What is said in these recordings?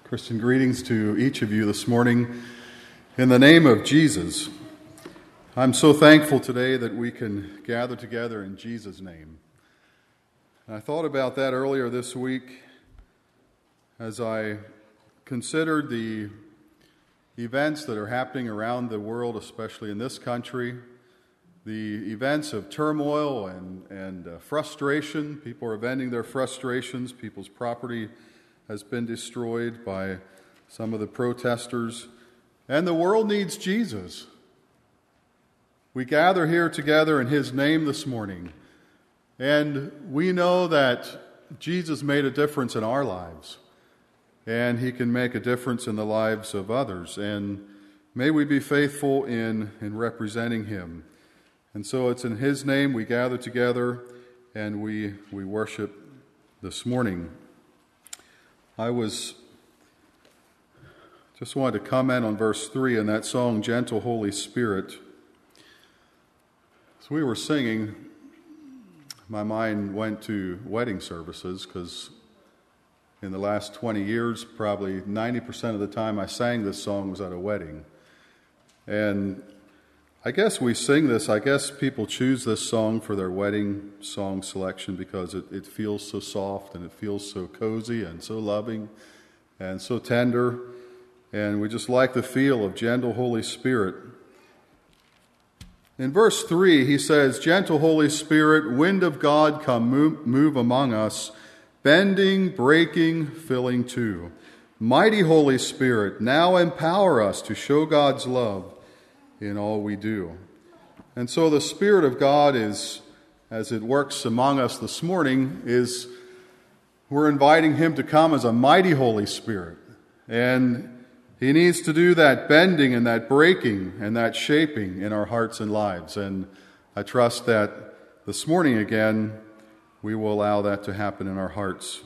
Christian greetings to each of you this morning in the name of Jesus. I'm so thankful today that we can gather together in Jesus' name. And I thought about that earlier this week as I considered the events that are happening around the world, especially in this country, the events of turmoil and frustration. People are venting their frustrations. People's property has been destroyed by some of the protesters. And the world needs Jesus. We gather here together in His name this morning. And we know that Jesus made a difference in our lives. And He can make a difference in the lives of others. And may we be faithful in representing Him. And so it's in His name we gather together and we worship this morning. I just wanted to comment on verse 3 in that song, Gentle Holy Spirit. As we were singing, my mind went to wedding services because in the last 20 years, probably 90% of the time I sang this song was at a wedding. And I guess we sing this, I guess people choose this song for their wedding song selection because it feels so soft and it feels so cozy and so loving and so tender. And we just like the feel of gentle Holy Spirit. In verse 3, he says, Gentle Holy Spirit, wind of God, come move among us, bending, breaking, filling too. Mighty Holy Spirit, now empower us to show God's love in all we do. And so the Spirit of God is, as it works among us this morning, we're inviting Him to come as a mighty Holy Spirit. And He needs to do that bending and that breaking and that shaping in our hearts and lives. And I trust that this morning again, we will allow that to happen in our hearts.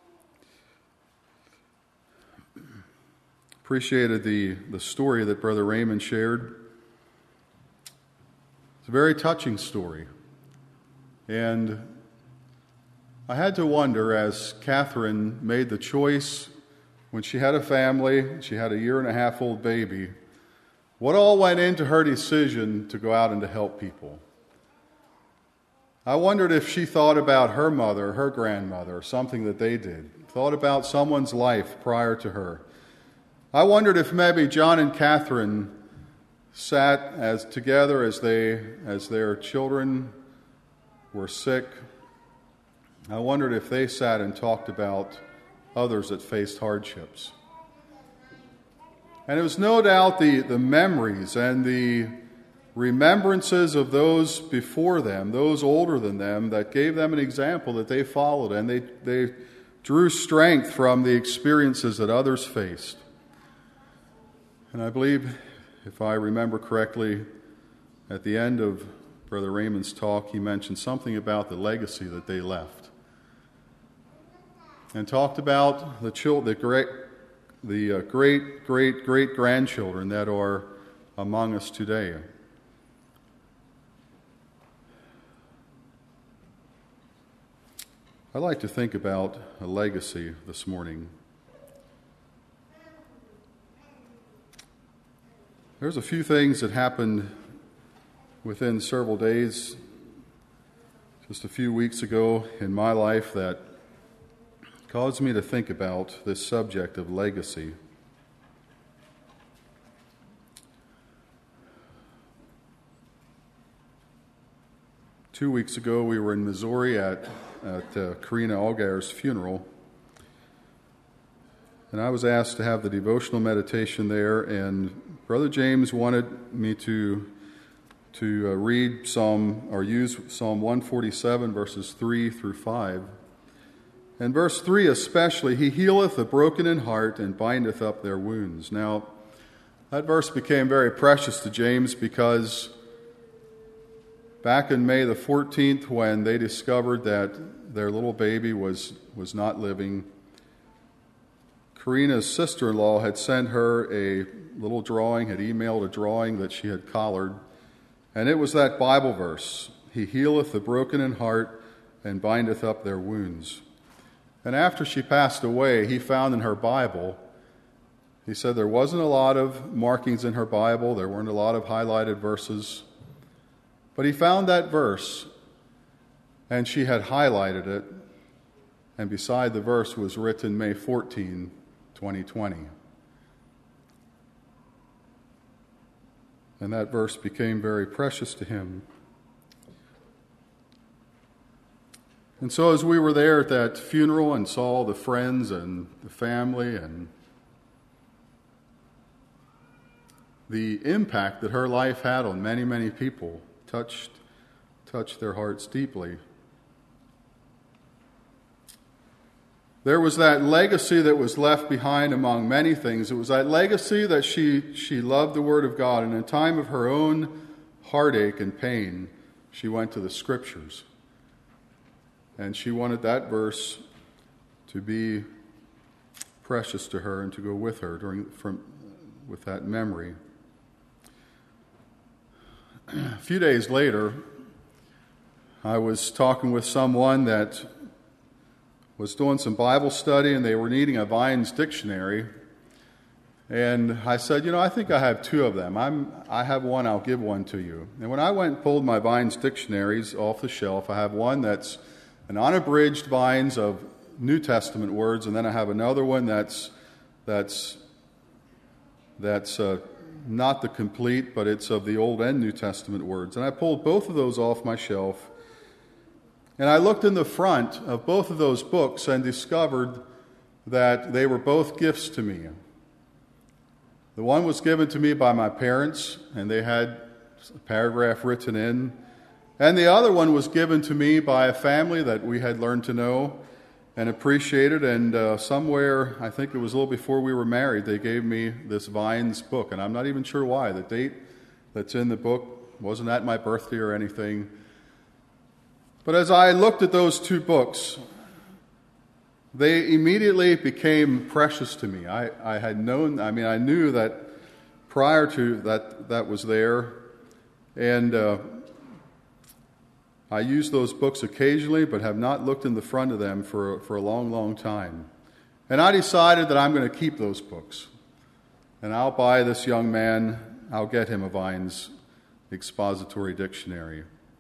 Appreciated the story that Brother Raymond shared. It's a very touching story. And I had to wonder, as Catherine made the choice when she had a family, she had a 1.5-year-old baby, what all went into her decision to go out and to help people. I wondered if she thought about her mother, her grandmother, something that they did, thought about someone's life prior to her. I wondered if maybe John and Catherine sat together as their children were sick. I wondered if they sat and talked about others that faced hardships. And it was no doubt the memories and the remembrances of those before them, those older than them, that gave them an example that they followed, and they drew strength from the experiences that others faced. And I believe, if I remember correctly, at the end of Brother Raymond's talk, he mentioned something about the legacy that they left. And talked about the great-great-great-grandchildren that are among us today. I'd like to think about a legacy this morning. There's a few things that happened within several days, just a few weeks ago in my life, that caused me to think about this subject of legacy. Two weeks ago, we were in Missouri at Karina Allgaier's funeral. And I was asked to have the devotional meditation there, and Brother James wanted me to read use Psalm 147, verses 3 through 5. And verse 3 especially, He healeth the broken in heart and bindeth up their wounds. Now, that verse became very precious to James because back in May the 14th, when they discovered that their little baby was not living, Karina's sister-in-law had sent her a little drawing, had emailed a drawing that she had collared, and it was that Bible verse, He healeth the broken in heart and bindeth up their wounds. And after she passed away, he found in her Bible He said there wasn't a lot of markings in her Bible. There weren't a lot of highlighted verses. But he found that verse, and she had highlighted it, and beside the verse was written May 14, 2020. And that verse became very precious to him. And so as we were there at that funeral and saw the friends and the family and the impact that her life had on many, many people touched their hearts deeply. There was that legacy that was left behind among many things. It was that legacy that she loved the Word of God, and in a time of her own heartache and pain, she went to the Scriptures. And she wanted that verse to be precious to her and to go with her with that memory. A few days later, I was talking with someone that was doing some Bible study, and they were needing a Vine's dictionary. And I said, I think I have two of them. I have one, I'll give one to you. And when I went and pulled my Vine's dictionaries off the shelf, I have one that's an unabridged Vine's of New Testament words, and then I have another one that's not the complete, but it's of the Old and New Testament words. And I pulled both of those off my shelf, and I looked in the front of both of those books and discovered that they were both gifts to me. The one was given to me by my parents, and they had a paragraph written in. And the other one was given to me by a family that we had learned to know and appreciated. And somewhere, I think it was a little before we were married, they gave me this Vine's book. And I'm not even sure why. The date that's in the book wasn't at my birthday or anything. But as I looked at those two books, they immediately became precious to me. I knew that prior to that was there. And I use those books occasionally, but have not looked in the front of them for a long, long time. And I decided that I'm going to keep those books. And I'll buy this young man, I'll get him a Vine's expository dictionary.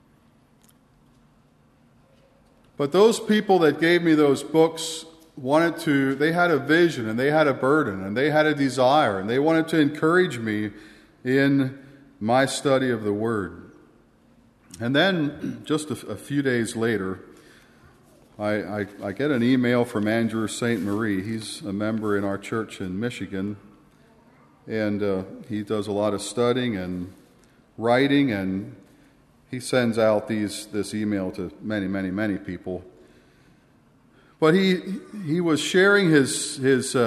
But those people that gave me those books they had a vision, and they had a burden, and they had a desire, and they wanted to encourage me in my study of the Word. And then, just a few days later, I get an email from Andrew St. Marie. He's a member in our church in Michigan, and he does a lot of studying and writing, and he sends out this email to many, many, many people. But he was sharing his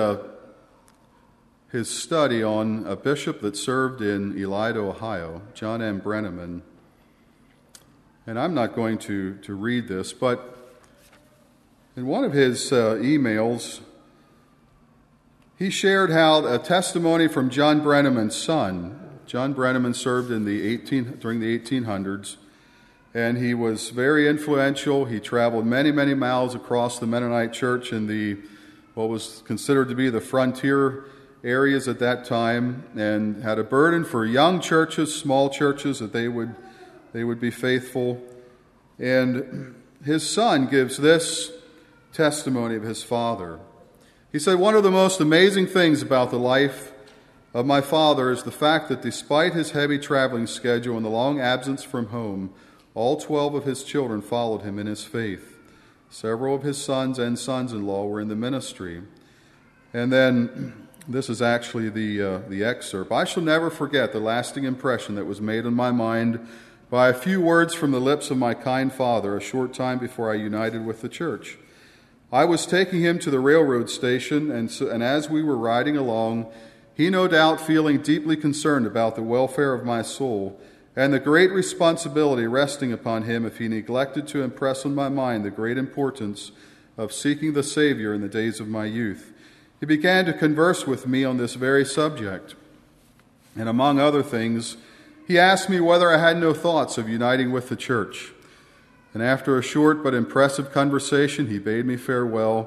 study on a bishop that served in Elida, Ohio, John M. Brenneman. And I'm not going to read this, but in one of his emails, he shared how a testimony from John Brenneman's son. John Brenneman served during the 1800s, and he was very influential. He traveled many, many miles across the Mennonite church in what was considered to be the frontier areas at that time, and had a burden for young churches, small churches, that they would be faithful. And his son gives this testimony of his father. He said, "One of the most amazing things about the life of my father is the fact that despite his heavy traveling schedule and the long absence from home, all 12 of his children followed him in his faith. Several of his sons and sons-in-law were in the ministry." And then this is actually the excerpt. "I shall never forget the lasting impression that was made on my mind by a few words from the lips of my kind father a short time before I united with the church. I was taking him to the railroad station, and as we were riding along, he no doubt feeling deeply concerned about the welfare of my soul and the great responsibility resting upon him if he neglected to impress on my mind the great importance of seeking the Savior in the days of my youth. He began to converse with me on this very subject, and among other things, he asked me whether I had no thoughts of uniting with the church. And after a short but impressive conversation, he bade me farewell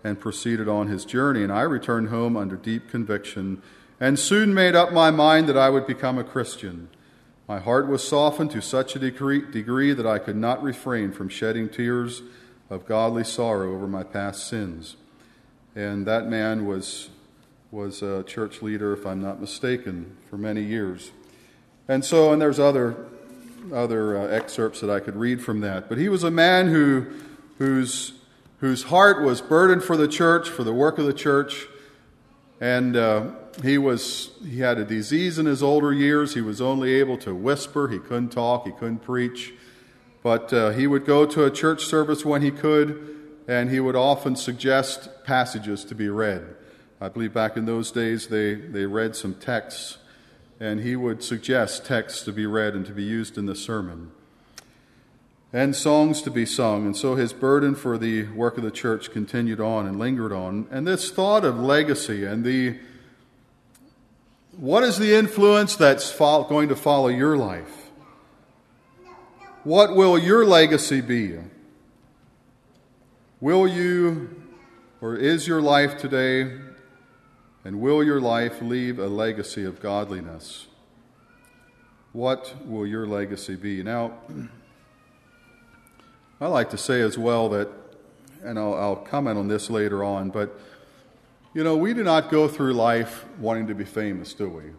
and proceeded on his journey. And I returned home under deep conviction and soon made up my mind that I would become a Christian. My heart was softened to such a degree that I could not refrain from shedding tears of godly sorrow over my past sins. And that man was a church leader, if I'm not mistaken, for many years. And there's other excerpts that I could read from that. But he was a man whose heart was burdened for the church, for the work of the church, and he had a disease in his older years. He was only able to whisper. He couldn't talk. He couldn't preach. But he would go to a church service when he could, and he would often suggest passages to be read. I believe back in those days they read some texts, and he would suggest texts to be read and to be used in the sermon, and songs to be sung. And so his burden for the work of the church continued on and lingered on. And this thought of legacy and what is the influence that's going to follow your life? What will your legacy be? Will you, or is your life today, and will your life leave a legacy of godliness? What will your legacy be? Now, I like to say as well that, and I'll comment on this later on, but, we do not go through life wanting to be famous, do we?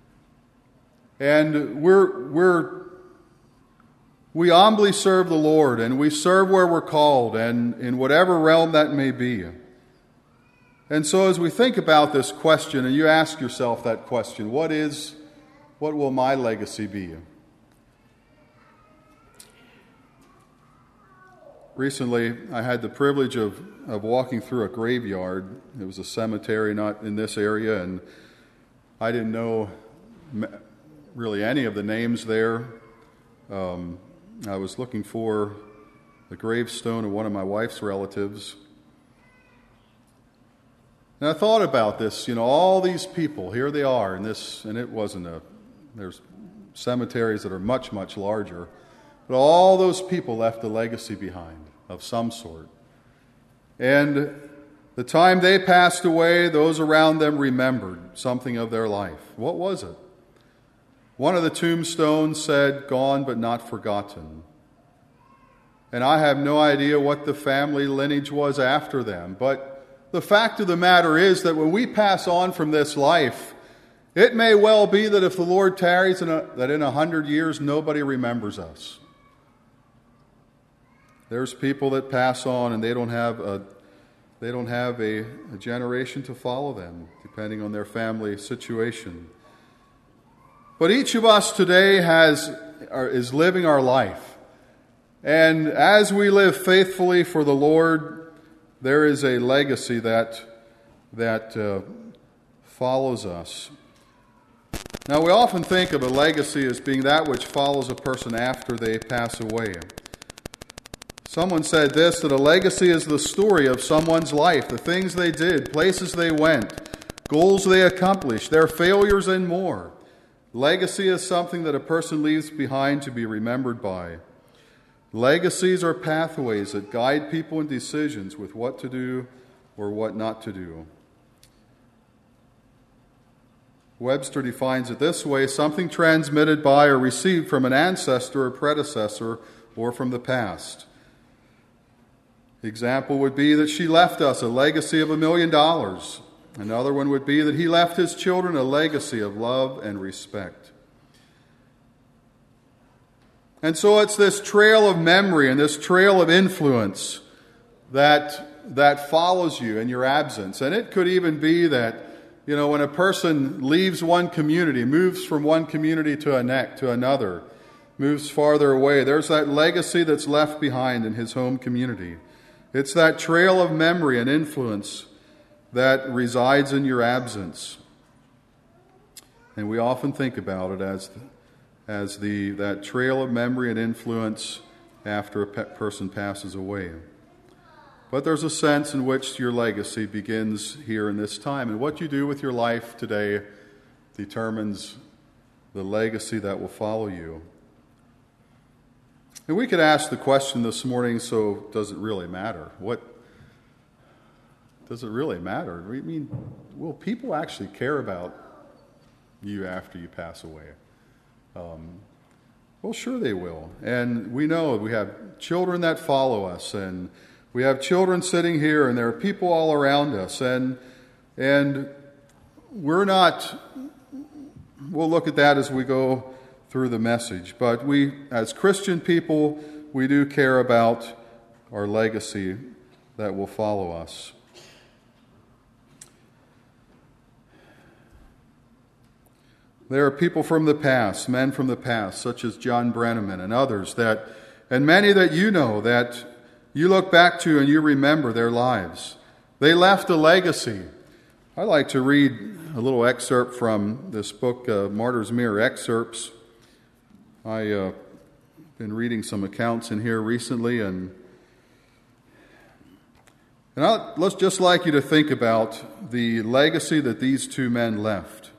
And we humbly serve the Lord, and we serve where we're called, and in whatever realm that may be. And so as we think about this question, and you ask yourself that question, what will my legacy be? Recently, I had the privilege of walking through a graveyard. It was a cemetery not in this area, and I didn't know really any of the names there. I was looking for the gravestone of one of my wife's relatives. And I thought about this, all these people, here they are, and it wasn't there's cemeteries that are much, much larger, but all those people left a legacy behind of some sort. And the time they passed away, those around them remembered something of their life. What was it? One of the tombstones said, "Gone but not forgotten." And I have no idea what the family lineage was after them, but the fact of the matter is that when we pass on from this life, it may well be that if the Lord tarries, that in 100 years nobody remembers us. There's people that pass on and they don't have a generation to follow them, depending on their family situation. But each of us today is living our life, and as we live faithfully for the Lord, there is a legacy that follows us. Now, we often think of a legacy as being that which follows a person after they pass away. Someone said this, that a legacy is the story of someone's life, the things they did, places they went, goals they accomplished, their failures and more. Legacy is something that a person leaves behind to be remembered by. Legacies are pathways that guide people in decisions with what to do or what not to do. Webster defines it this way: something transmitted by or received from an ancestor or predecessor or from the past. The example would be that she left us a legacy of $1 million. Another one would be that he left his children a legacy of love and respect. And so it's this trail of memory and this trail of influence that follows you in your absence. And it could even be that, when a person leaves one community, moves from one community to another, moves farther away, there's that legacy that's left behind in his home community. It's that trail of memory and influence that resides in your absence. And we often think about it as that trail of memory and influence after a person passes away. But there's a sense in which your legacy begins here in this time. And what you do with your life today determines the legacy that will follow you. And we could ask the question this morning, so does it really matter? does it really matter? I mean, will people actually care about you after you pass away? Well, sure they will. And we know we have children that follow us, and we have children sitting here, and there are people all around us, and we'll look at that as we go through the message. But we, as Christian people, we do care about our legacy that will follow us. There are people from the past, men from the past, such as John Brenneman and others and many that you know, that you look back to and you remember their lives. They left a legacy. I'd like to read a little excerpt from this book, Martyr's Mirror Excerpts. I've been reading some accounts in here recently, and let's just like you to think about the legacy that these two men left.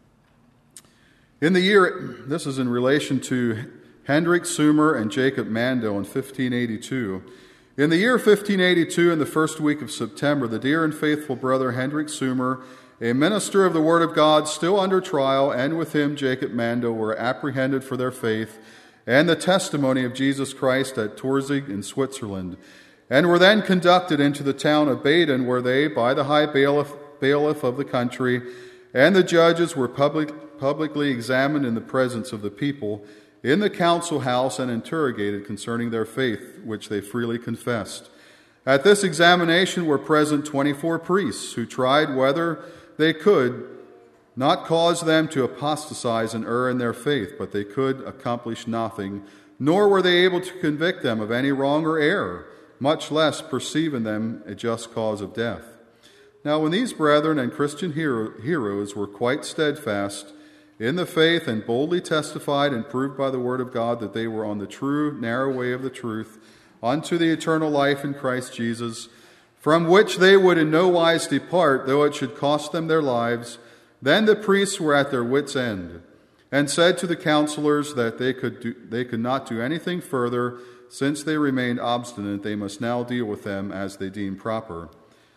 In the year, this is in relation to Hendrik Sumer and Jacob Mando in 1582. In the year 1582, in the first week of September, the dear and faithful brother Hendrik Sumer, a minister of the Word of God, still under trial, and with him Jacob Mando, were apprehended for their faith and the testimony of Jesus Christ at Torzig in Switzerland, and were then conducted into the town of Baden, where they, by the high bailiff of the country, and the judges were publicly examined in the presence of the people in the council house and interrogated concerning their faith, which they freely confessed. At this examination were present 24 priests, who tried whether they could not cause them to apostatize and err in their faith, but they could accomplish nothing, nor were they able to convict them of any wrong or error, much less perceive in them a just cause of death. Now when these brethren and Christian heroes were quite steadfast in the faith, and boldly testified and proved by the word of God that they were on the true, narrow way of the truth, unto the eternal life in Christ Jesus, from which they would in no wise depart, though it should cost them their lives, then the priests were at their wits' end, and said to the counselors that they could not do anything further, since they remained obstinate. They must now deal with them as they deemed proper.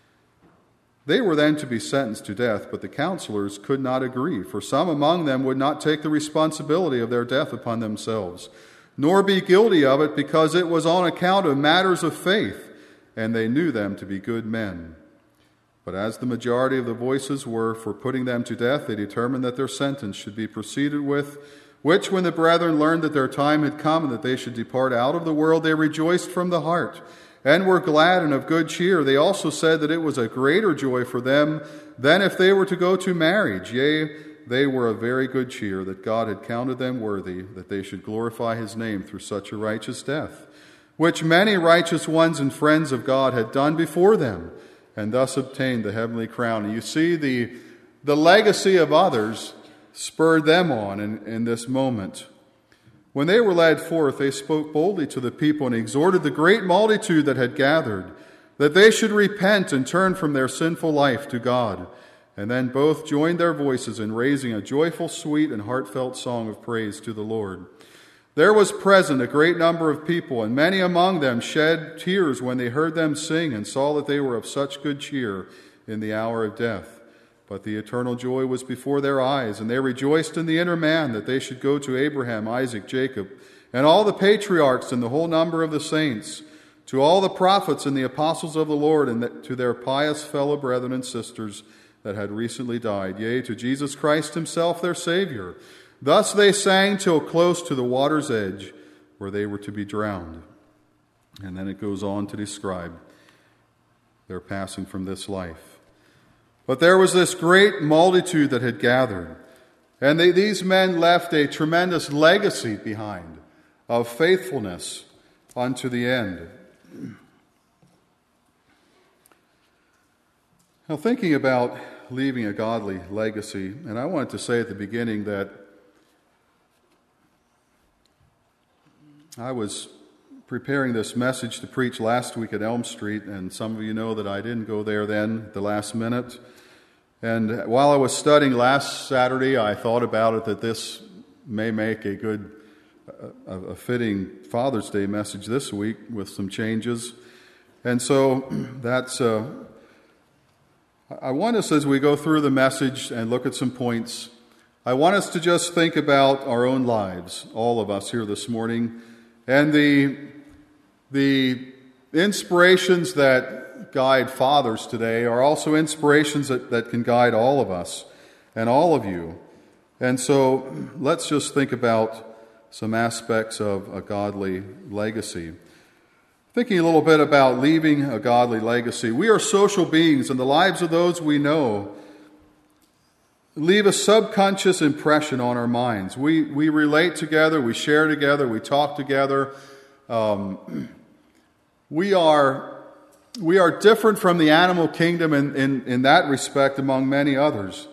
They were then to be sentenced to death, but the counselors could not agree, for some among them would not take the responsibility of their death upon themselves, nor be guilty of it, because it was on account of matters of faith, and they knew them to be good men. But as the majority of the voices were for putting them to death, they determined that their sentence should be proceeded with, which when the brethren learned that their time had come and that they should depart out of the world, they rejoiced from the heart, and were glad and of good cheer. They also said that it was a greater joy for them than if they were to go to marriage. Yea, they were of very good cheer, that God had counted them worthy, that they should glorify his name through such a righteous death, which many righteous ones and friends of God had done before them, and thus obtained the heavenly crown. And you see, the legacy of others spurred them on in this moment. When they were led forth, they spoke boldly to the people and exhorted the great multitude that had gathered, that they should repent and turn from their sinful life to God. And then both joined their voices in raising a joyful, sweet, and heartfelt song of praise to the Lord. There was present a great number of people, and many among them shed tears when they heard them sing and saw that they were of such good cheer in the hour of death. But the eternal joy was before their eyes, and they rejoiced in the inner man, that they should go to Abraham, Isaac, Jacob, and all the patriarchs and the whole number of the saints, to all the prophets and the apostles of the Lord, and to their pious fellow brethren and sisters that had recently died, yea, to Jesus Christ himself, their Savior. Thus they sang till close to the water's edge, where they were to be drowned. And then it goes on to describe their passing from this life. But there was this great multitude that had gathered, and these men left a tremendous legacy behind of faithfulness unto the end. Now, thinking about leaving a godly legacy, and I wanted to say at the beginning that I was preparing this message to preach last week at Elm Street, and some of you know that I didn't go there then at the last minute. And while I was studying last Saturday, I thought about it that this may make a good, a fitting Father's Day message this week with some changes. And so that's I want us, as we go through the message and look at some points, I want us to just think about our own lives, all of us here this morning, and the inspirations that guide fathers today are also inspirations that can guide all of us and all of you. And so let's just think about some aspects of a godly legacy. Thinking a little bit about leaving a godly legacy. We are social beings, and the lives of those we know leave a subconscious impression on our minds. We relate together, we share together, we talk together. We are different from the animal kingdom in that respect among many others.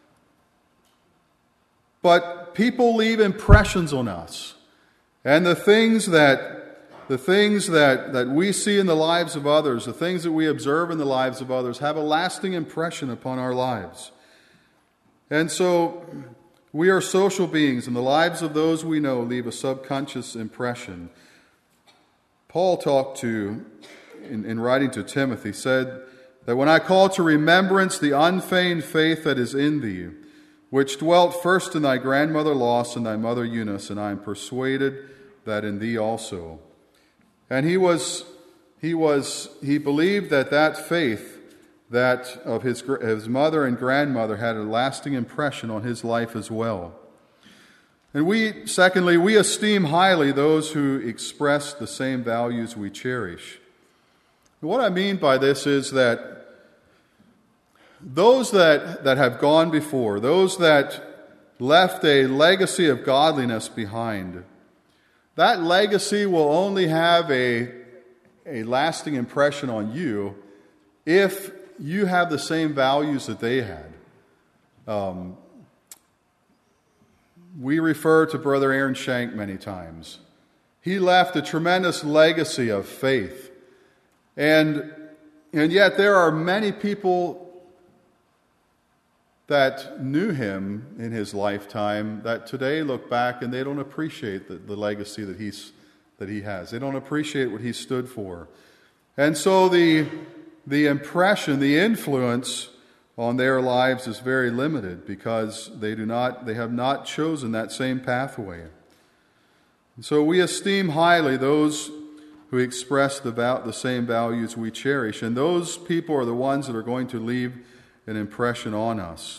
But people leave impressions on us. And the things that we see in the lives of others, the things that we observe in the lives of others, have a lasting impression upon our lives. And so we are social beings, and the lives of those we know leave a subconscious impression. Paul talked to, in writing to Timothy, said that when I call to remembrance the unfeigned faith that is in thee, which dwelt first in thy grandmother Lois and thy mother Eunice, and I am persuaded that in thee also. And he believed that faith, that of his mother and grandmother, had a lasting impression on his life as well. And secondly, we esteem highly those who express the same values we cherish. What I mean by this is that those that have gone before, those that left a legacy of godliness behind, that legacy will only have a lasting impression on you if you have the same values that they had. We refer to Brother Aaron Shank many times. He left a tremendous legacy of faith. And yet there are many people that knew him in his lifetime that today look back and they don't appreciate the legacy that he has. They don't appreciate what he stood for. And so the impression, the influence on their lives is very limited because they have not chosen that same pathway. And so we esteem highly those who express the same values we cherish, and those people are the ones that are going to leave an impression on us.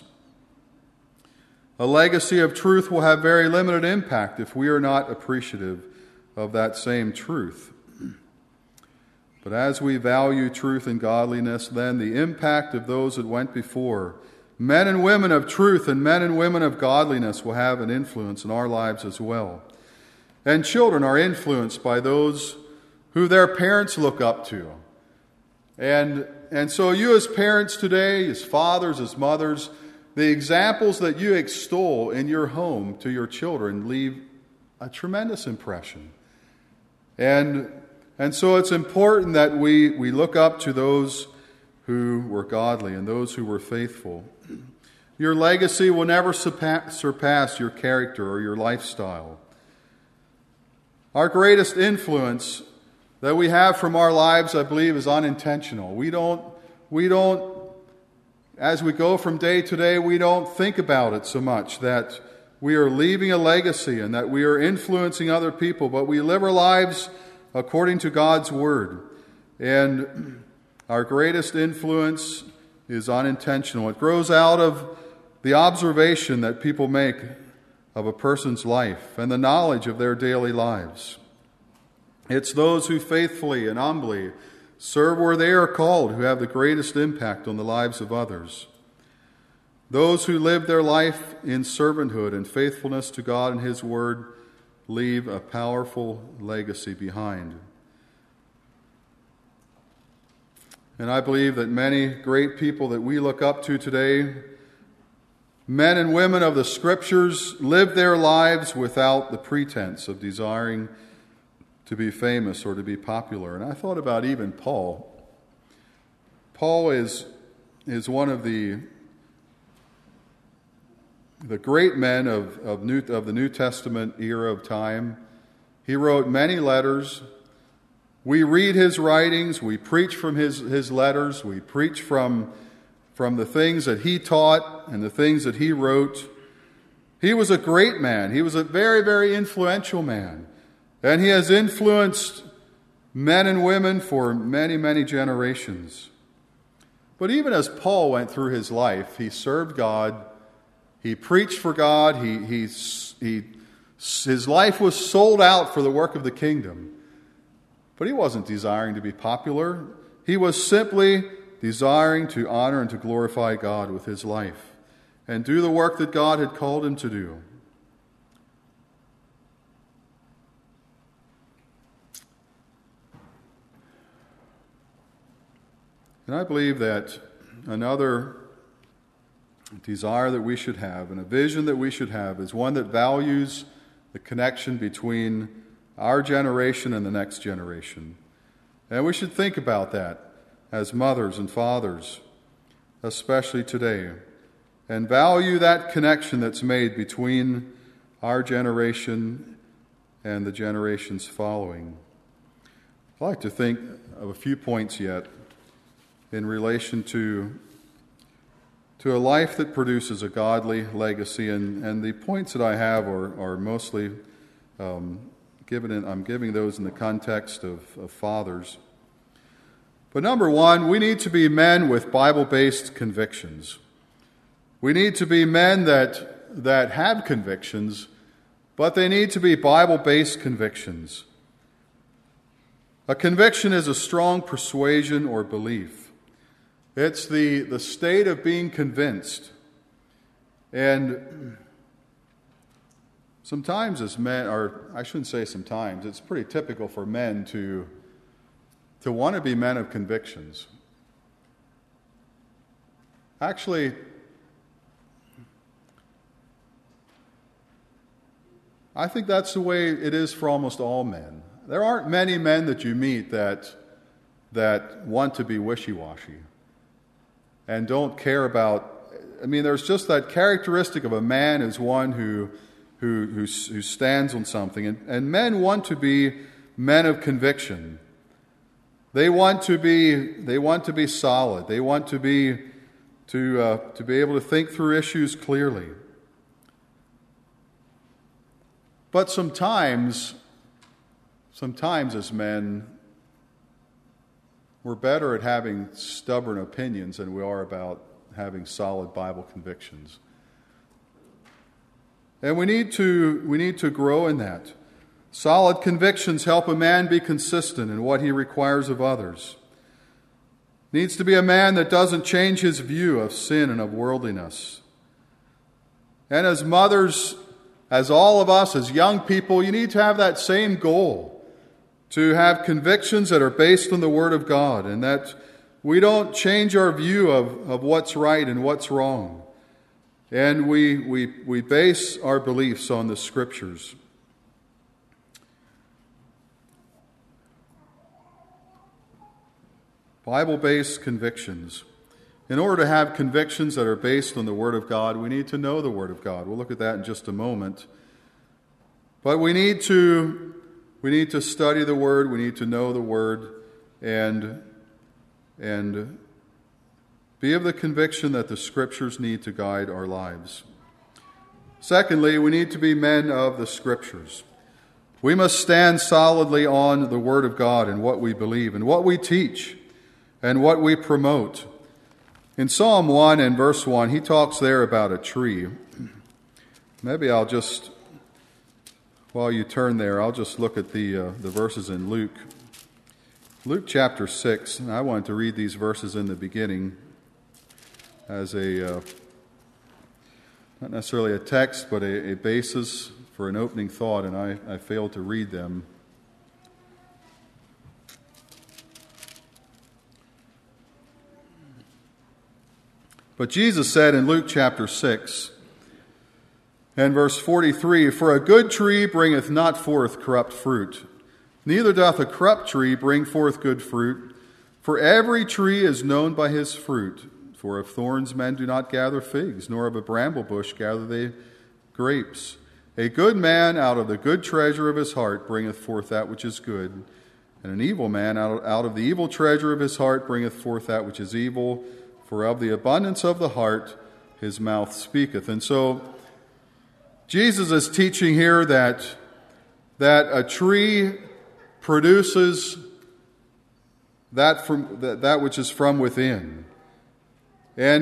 A legacy of truth will have very limited impact if we are not appreciative of that same truth. But as we value truth and godliness, then the impact of those that went before, men and women of truth and men and women of godliness, will have an influence in our lives as well. And children are influenced by those who their parents look up to. And so you as parents today, as fathers, as mothers, the examples that you extol in your home to your children leave a tremendous impression. And so it's important that we look up to those who were godly and those who were faithful. Your legacy will never surpass your character or your lifestyle. Our greatest influence that we have from our lives, I believe, is unintentional. We don't, as we go from day to day, we don't think about it so much that we are leaving a legacy and that we are influencing other people, but we live our lives according to God's Word. And our greatest influence is unintentional. It grows out of the observation that people make of a person's life and the knowledge of their daily lives. It's those who faithfully and humbly serve where they are called who have the greatest impact on the lives of others. Those who live their life in servanthood and faithfulness to God and His Word leave a powerful legacy behind. And I believe that many great people that we look up to today, men and women of the Scriptures, live their lives without the pretense of desiring to be famous or to be popular. And I thought about even Paul. Paul is one of the great men of the New Testament era of time. He wrote many letters. We read his writings. We preach from his letters. We preach from from the things that he taught and the things that he wrote. He was a great man. He was a very, very influential man. And he has influenced men and women for many, many generations. But even as Paul went through his life, he served God. He preached for God. His life was sold out for the work of the kingdom. But he wasn't desiring to be popular. He was simply desiring to honor and to glorify God with his life and do the work that God had called him to do. And I believe that another desire that we should have and a vision that we should have is one that values the connection between our generation and the next generation. And we should think about that as mothers and fathers, especially today, and value that connection that's made between our generation and the generations following. I'd like to think of a few points yet in relation to a life that produces a godly legacy, and the points that I have are mostly I'm giving those in the context of fathers. But number one, we need to be men with Bible-based convictions. We need to be men that have convictions, but they need to be Bible-based convictions. A conviction is a strong persuasion or belief. It's the state of being convinced. And sometimes as men, or I shouldn't say sometimes, it's pretty typical for men to want to be men of convictions. Actually, I think that's the way it is for almost all men. There aren't many men that you meet that want to be wishy-washy and don't care about. I mean, there's just that characteristic of a man is one who stands on something, and men want to be men of conviction. They want to be solid. They want to be able to think through issues clearly. But sometimes as men, we're better at having stubborn opinions than we are about having solid Bible convictions. And we need to grow in that. Solid convictions help a man be consistent in what he requires of others. Needs to be a man that doesn't change his view of sin and of worldliness. And as mothers, as all of us, as young people, you need to have that same goal, to have convictions that are based on the Word of God, and that we don't change our view of what's right and what's wrong. And we base our beliefs on the Scriptures. Bible-based convictions. In order to have convictions that are based on the Word of God, we need to know the Word of God. We'll look at that in just a moment. But we need to study the Word, we need to know the Word, and be of the conviction that the Scriptures need to guide our lives. Secondly, we need to be men of the Scriptures. We must stand solidly on the Word of God and what we believe and what we teach and what we promote. In Psalm 1 and verse 1, he talks there about a tree. Maybe I'll just, while you turn there, I'll just look at the verses in Luke. Luke chapter 6, and I wanted to read these verses in the beginning as not necessarily a text, but a basis for an opening thought, and I failed to read them. But Jesus said in Luke chapter 6 and verse 43, "For a good tree bringeth not forth corrupt fruit, neither doth a corrupt tree bring forth good fruit. For every tree is known by his fruit. For of thorns men do not gather figs, nor of a bramble bush gather they grapes. A good man out of the good treasure of his heart bringeth forth that which is good, and an evil man out of the evil treasure of his heart bringeth forth that which is evil. For of the abundance of the heart his mouth speaketh. And so Jesus is teaching here that a tree produces that which is from within. And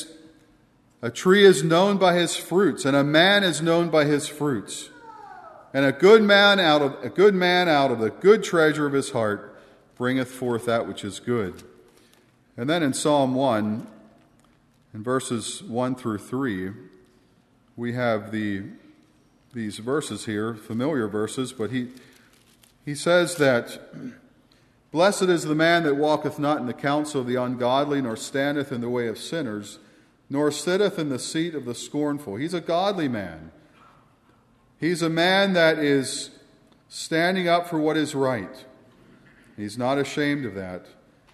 a tree is known by his fruits, and a man is known by his fruits. And a good man out of the good treasure of his heart bringeth forth that which is good. And then in Psalm 1, in verses 1 through 3, we have these verses here, familiar verses, but he says that, Blessed is the man that walketh not in the counsel of the ungodly, nor standeth in the way of sinners, nor sitteth in the seat of the scornful. He's a godly man. He's a man that is standing up for what is right. He's not ashamed of that.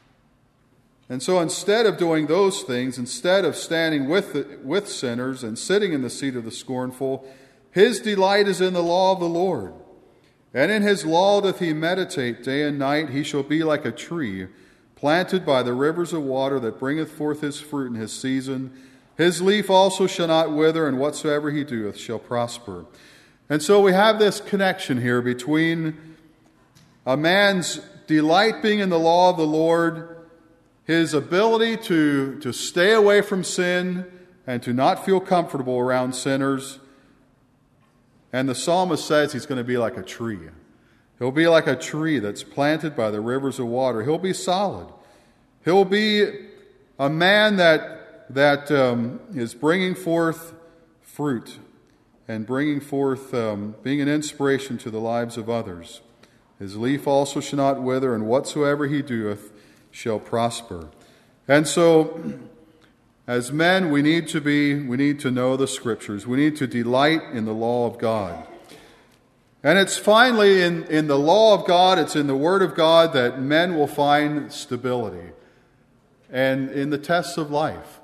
And so instead of doing those things, instead of standing with sinners and sitting in the seat of the scornful, his delight is in the law of the Lord. And in his law doth he meditate day and night. He shall be like a tree planted by the rivers of water, that bringeth forth his fruit in his season. His leaf also shall not wither, and whatsoever he doeth shall prosper. And so we have this connection here between a man's delight being in the law of the Lord, his ability to stay away from sin and to not feel comfortable around sinners. And the psalmist says he's going to be like a tree. He'll be like a tree that's planted by the rivers of water. He'll be solid. He'll be a man that is bringing forth fruit and bringing forth, being an inspiration to the lives of others. His leaf also shall not wither, and whatsoever he doeth shall prosper. And so, as men, we need to know the Scriptures. We need to delight in the law of God. And it's finally in the law of God, it's in the Word of God that men will find stability and in the tests of life.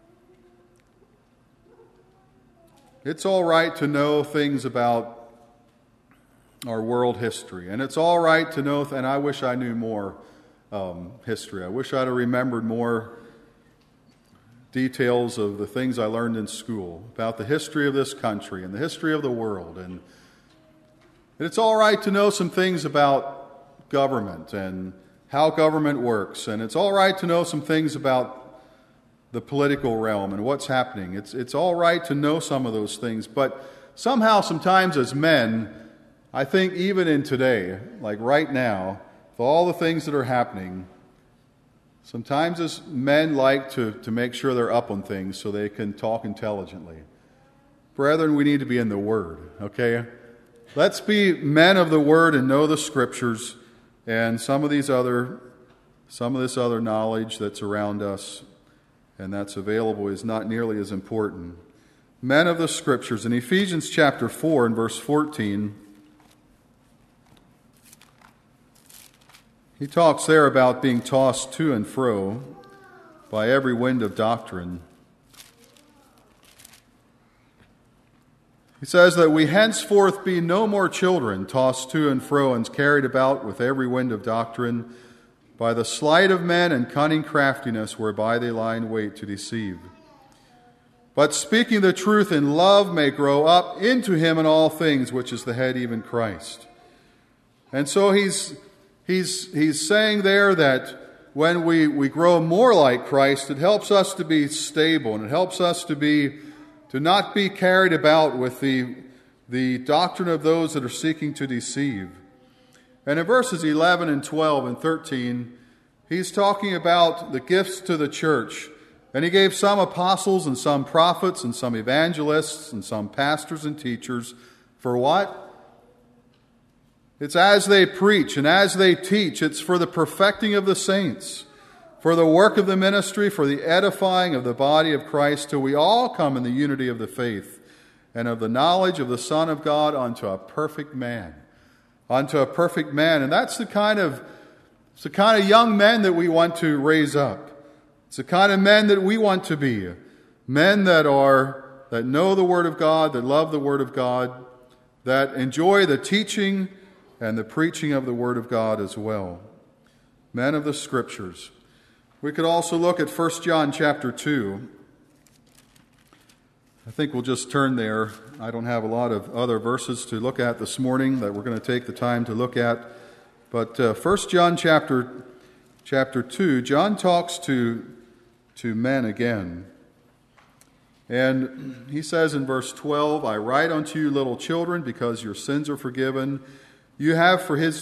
It's all right to know things about our world history, and it's all right to know, and I wish I knew more history. I wish I'd have remembered more details of the things I learned in school about the history of this country and the history of the world. And it's all right to know some things about government and how government works. And it's all right to know some things about the political realm and what's happening. It's all right to know some of those things. But somehow, sometimes as men, I think even in today, like right now, with all the things that are happening, sometimes as men like to make sure they're up on things so they can talk intelligently. Brethren, we need to be in the Word, okay? Let's be men of the Word and know the Scriptures, and some of this other knowledge that's around us and that's available is not nearly as important. Men of the Scriptures. In Ephesians chapter 4 and verse 14, he talks there about being tossed to and fro by every wind of doctrine. He says that we henceforth be no more children, tossed to and fro and carried about with every wind of doctrine, by the sleight of men and cunning craftiness whereby they lie in wait to deceive. But speaking the truth in love may grow up into him in all things, which is the head, even Christ. And so he's saying there that when we grow more like Christ, it helps us to be stable, and it helps us to not be carried about with the doctrine of those that are seeking to deceive. And in verses 11 and 12 and 13, he's talking about the gifts to the church. And he gave some apostles and some prophets and some evangelists and some pastors and teachers. For what? It's as they preach and as they teach. It's for the perfecting of the saints, for the work of the ministry, for the edifying of the body of Christ, till we all come in the unity of the faith and of the knowledge of the Son of God unto a perfect man. Unto a perfect man. And that's the kind of young men that we want to raise up. It's the kind of men that we want to be. Men that know the Word of God, that love the Word of God, that enjoy the teaching and the preaching of the Word of God as well. Men of the Scriptures. We could also look at 1 John chapter 2. I think we'll just turn there. I don't have a lot of other verses to look at this morning that we're going to take the time to look at. But 1 John chapter 2, John talks to men again. And he says in verse 12, I write unto you, little children, because your sins are forgiven. You have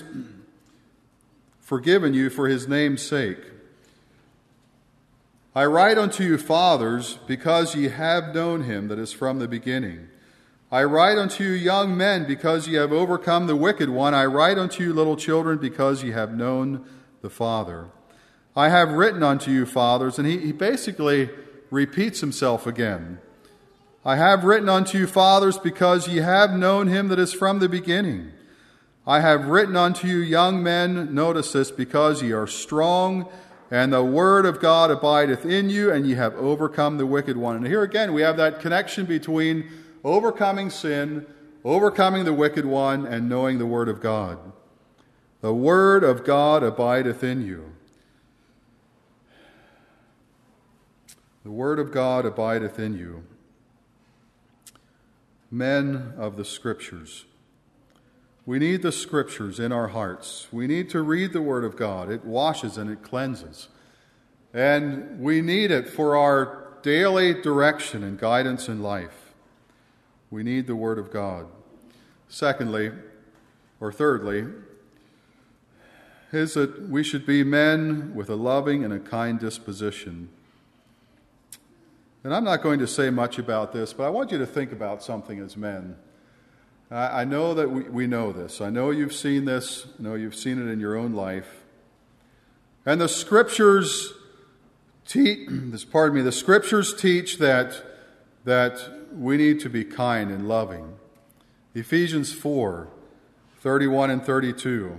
forgiven you for his name's sake. I write unto you, fathers, because ye have known him that is from the beginning. I write unto you, young men, because ye have overcome the wicked one. I write unto you, little children, because ye have known the Father. I have written unto you, fathers, and he basically repeats himself again. I have written unto you, fathers, because ye have known him that is from the beginning. I have written unto you, young men, notice this, because ye are strong, and the word of God abideth in you, and ye have overcome the wicked one. And here again we have that connection between overcoming sin, overcoming the wicked one, and knowing the word of God. The word of God abideth in you. The word of God abideth in you. Men of the Scriptures. We need the Scriptures in our hearts. We need to read the Word of God. It washes and it cleanses. And we need it for our daily direction and guidance in life. We need the Word of God. Thirdly, is that we should be men with a loving and a kind disposition. And I'm not going to say much about this, but I want you to think about something as men. I know that we know this. I know you've seen this. I know you've seen it in your own life. And the Scriptures teach that we need to be kind and loving. Ephesians 4:31 and 32.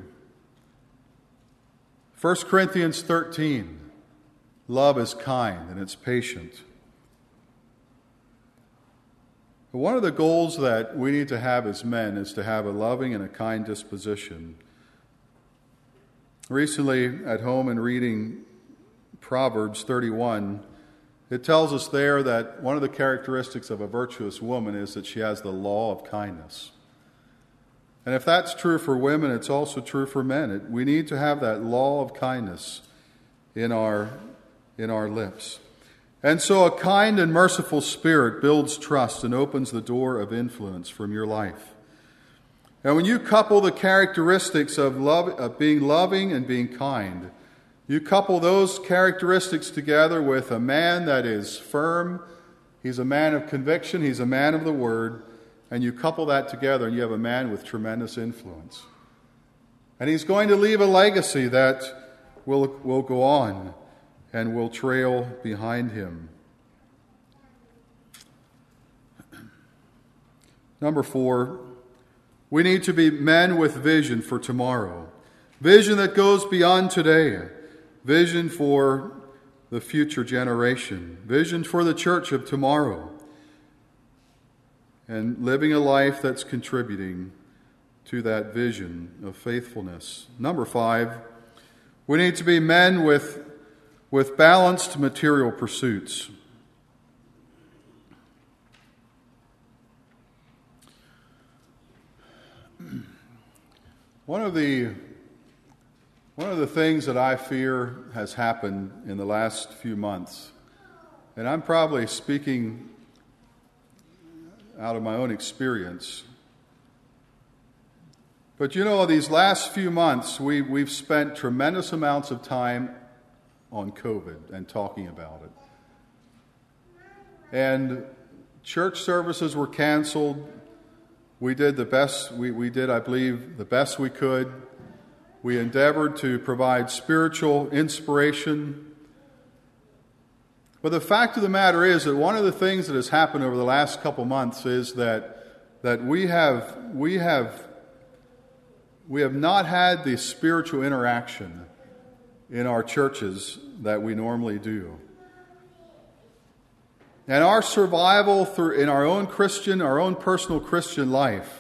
1 Corinthians 13, love is kind and it's patient. One of the goals that we need to have as men is to have a loving and a kind disposition. Recently, at home and reading Proverbs 31, it tells us there that one of the characteristics of a virtuous woman is that she has the law of kindness. And if that's true for women, it's also true for men. We need to have that law of kindness in our lips. And so a kind and merciful spirit builds trust and opens the door of influence from your life. And when you couple the characteristics of being loving and being kind, you couple those characteristics together with a man that is firm, he's a man of conviction, he's a man of the word, and you couple that together and you have a man with tremendous influence. And he's going to leave a legacy that will go on and will trail behind him. Number 4, we need to be men with vision for tomorrow. Vision that goes beyond today. Vision for the future generation. Vision for the church of tomorrow. And living a life that's contributing to that vision of faithfulness. Number 5, we need to be men with balanced material pursuits. One of the things that I fear has happened in the last few months, and I'm probably speaking out of my own experience, but these last few months we've spent tremendous amounts of time on COVID and talking about it. And church services were canceled. We did the best, we did, I believe, the best we could. We endeavored to provide spiritual inspiration. But the fact of the matter is that one of the things that has happened over the last couple months is that we have not had the spiritual interaction in our churches that we normally do. And our survival in our own personal Christian life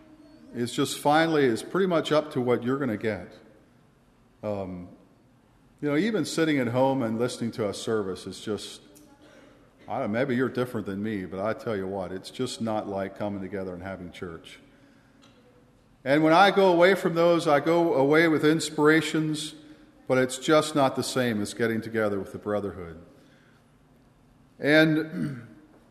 is pretty much up to what you're going to get. Even sitting at home and listening to a service is just, I don't know, maybe you're different than me, but I tell you what, it's just not like coming together and having church. And when I go away from those, I go away with inspirations, but it's just not the same as getting together with the brotherhood. And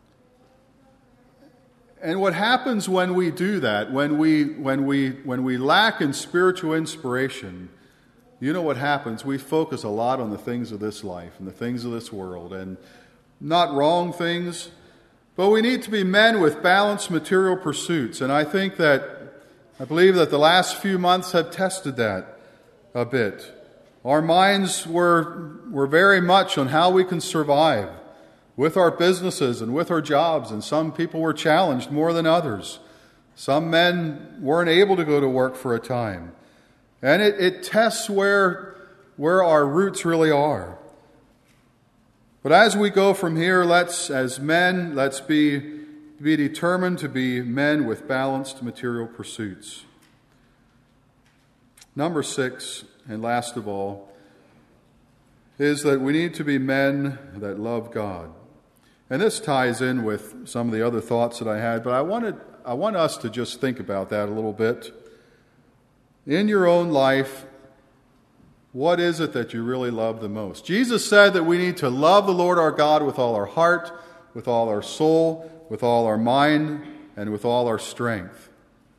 what happens when we do that, when we lack in spiritual inspiration, you know what happens? We focus a lot on the things of this life and the things of this world, and not wrong things, but we need to be men with balanced material pursuits. And I believe that the last few months have tested that a bit. Our minds were very much on how we can survive with our businesses and with our jobs, and some people were challenged more than others. Some men weren't able to go to work for a time. And it tests where our roots really are. But as we go from here, let's be determined to be men with balanced material pursuits. Number 6, and last of all, is that we need to be men that love God. And this ties in with some of the other thoughts that I had, but I want us to just think about that a little bit. In your own life, what is it that you really love the most? Jesus said that we need to love the Lord our God with all our heart, with all our soul, with all our mind, and with all our strength.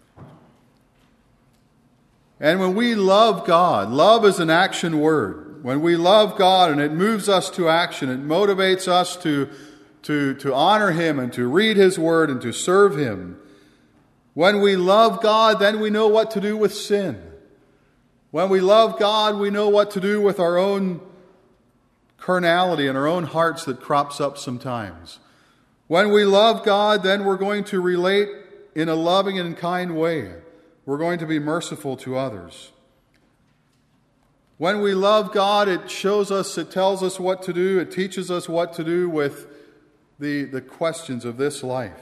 And when we love God, love is an action word. When we love God and it moves us to action, it motivates us to honor Him and to read His Word and to serve Him. When we love God, then we know what to do with sin. When we love God, we know what to do with our own carnality and our own hearts that crops up sometimes. When we love God, then we're going to relate in a loving and kind way. We're going to be merciful to others. When we love God, it tells us what to do. It teaches us what to do with the questions of this life.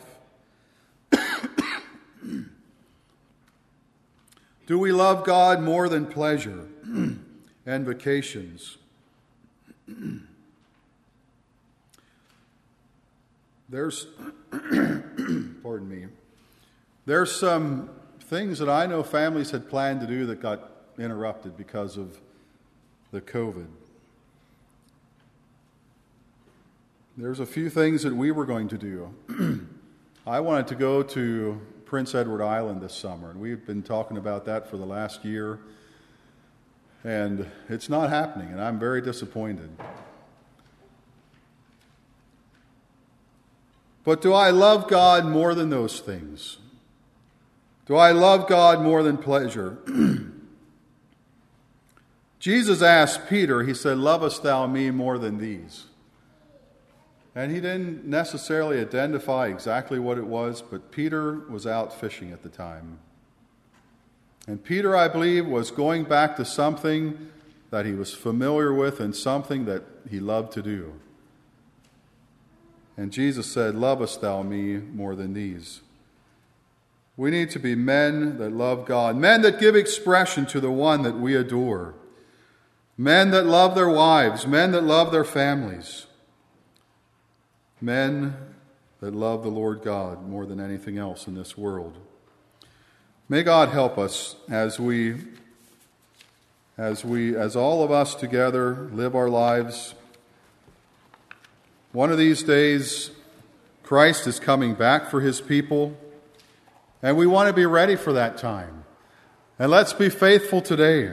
Do we love God more than pleasure and vacations? There's some things that I know families had planned to do that got interrupted because of the COVID. There's a few things that we were going to do. I wanted to go to Prince Edward Island this summer, and we've been talking about that for the last year, and it's not happening, and I'm very disappointed. But do I love God more than those things? Do I love God more than pleasure? Jesus asked Peter, he said, "Lovest thou me more than these?" And he didn't necessarily identify exactly what it was, but Peter was out fishing at the time. And Peter, I believe, was going back to something that he was familiar with and something that he loved to do. And Jesus said, "Lovest thou me more than these?" We need to be men that love God, men that give expression to the one that we adore, men that love their wives, men that love their families, men that love the Lord God more than anything else in this world. May God help us as all of us together live our lives. One of these days, Christ is coming back for His people, and we want to be ready for that time. And let's be faithful today.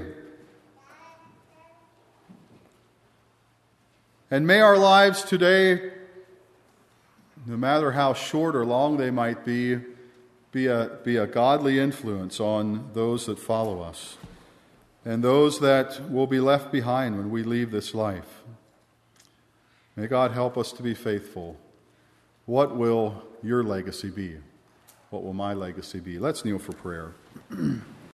And may our lives today, no matter how short or long they might be a godly influence on those that follow us and those that will be left behind when we leave this life. May God help us to be faithful. What will your legacy be? What will my legacy be? Let's kneel for prayer.